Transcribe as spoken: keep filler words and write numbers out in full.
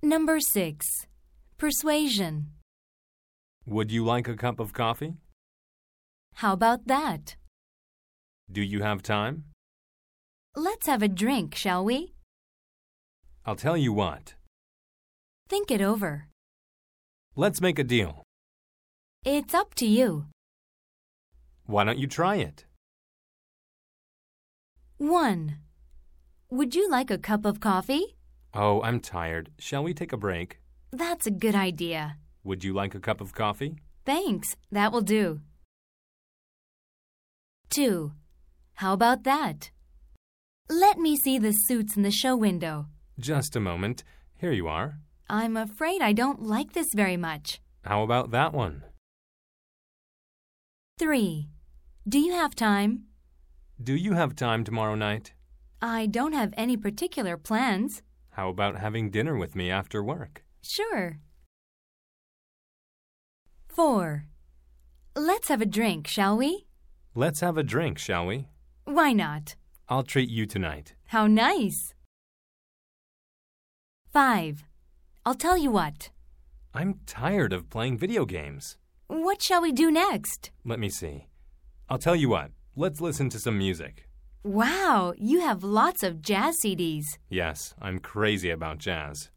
Number six. Persuasion. Would you like a cup of coffee? How about that? Do you have time? Let's have a drink, shall we? I'll tell you what. Think it over. Let's make a deal. It's up to you. Why don't you try it? one. Would you like a cup of coffee? Oh, I'm tired. Shall we take a break? That's a good idea. Would you like a cup of coffee? Thanks, that will do. two. How about that? Let me see the suits in the show window. Just a moment. Here you are. I'm afraid I don't like this very much. How about that one? three. Do you have time? Do you have time tomorrow night? I don't have any particular plans. How about having dinner with me after work? Sure. four. Let's have a drink, shall we? Let's have a drink, shall we? Why not? I'll treat you tonight. How nice. five. I'll tell you what. I'm tired of playing video games. What shall we do next? Let me see. I'll tell you what. Let's listen to some music. Wow, you have lots of jazz C Ds. Yes, I'm crazy about jazz.